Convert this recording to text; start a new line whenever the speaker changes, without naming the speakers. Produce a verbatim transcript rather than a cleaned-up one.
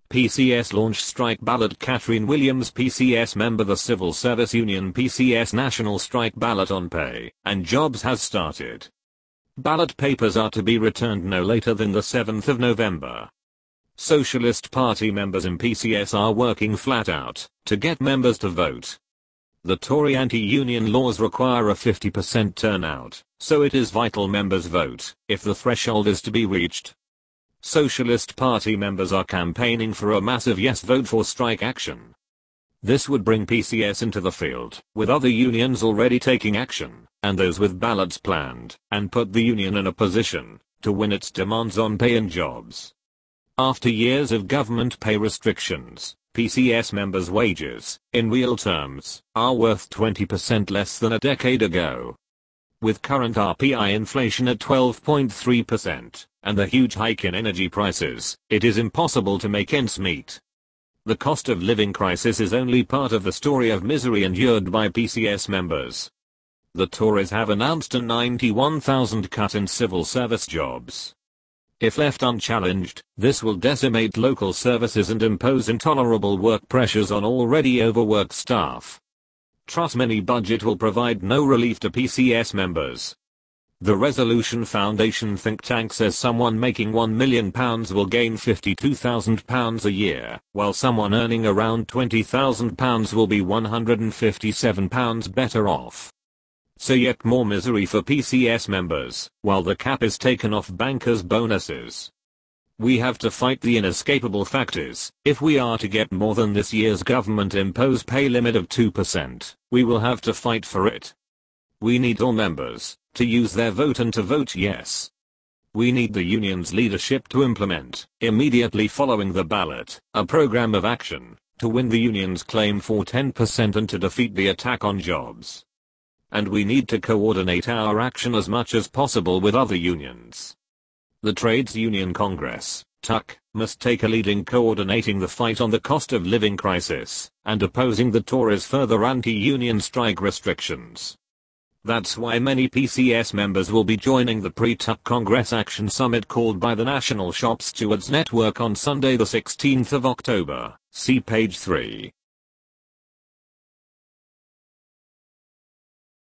P C S launched strike ballot. Catherine Williams, P C S member. The Civil Service Union P C S national strike ballot on pay and jobs has started. Ballot papers are to be returned no later than the seventh of November. Socialist Party members in P C S are working flat out to get members to vote. The Tory anti-union laws require a fifty percent turnout, so it is vital members vote if the threshold is to be reached. Socialist Party members are campaigning for a massive yes vote for strike action. This would bring P C S into the field, with other unions already taking action, and those with ballots planned, and put the union in a position to win its demands on pay and jobs. After years of government pay restrictions, P C S members' wages, in real terms, are worth twenty percent less than a decade ago. With current R P I inflation at twelve point three percent, and the huge hike in energy prices, it is impossible to make ends meet. The cost of living crisis is only part of the story of misery endured by P C S members. The Tories have announced a ninety-one thousand cut in civil service jobs. If left unchallenged, this will decimate local services and impose intolerable work pressures on already overworked staff. Truss mini budget will provide no relief to P C S members. The Resolution Foundation think tank says someone making one million pounds will gain fifty-two thousand pounds a year, while someone earning around twenty thousand pounds will be one hundred fifty-seven pounds better off. So yet more misery for P C S members, while the cap is taken off bankers' bonuses. We have to fight the inescapable factors. If we are to get more than this year's government imposed pay limit of two percent, we will have to fight for it. We need all members to use their vote and to vote yes. We need the union's leadership to implement, immediately following the ballot, a program of action to win the union's claim for ten percent and to defeat the attack on jobs. And we need to coordinate our action as much as possible with other unions. The Trades Union Congress, T U C, must take a lead in coordinating the fight on the cost of living crisis and opposing the Tories' further anti-union strike restrictions. That's why many P C S members will be joining the pre-T U C Congress Action Summit called by the National Shop Stewards Network on Sunday the sixteenth of October. See page three.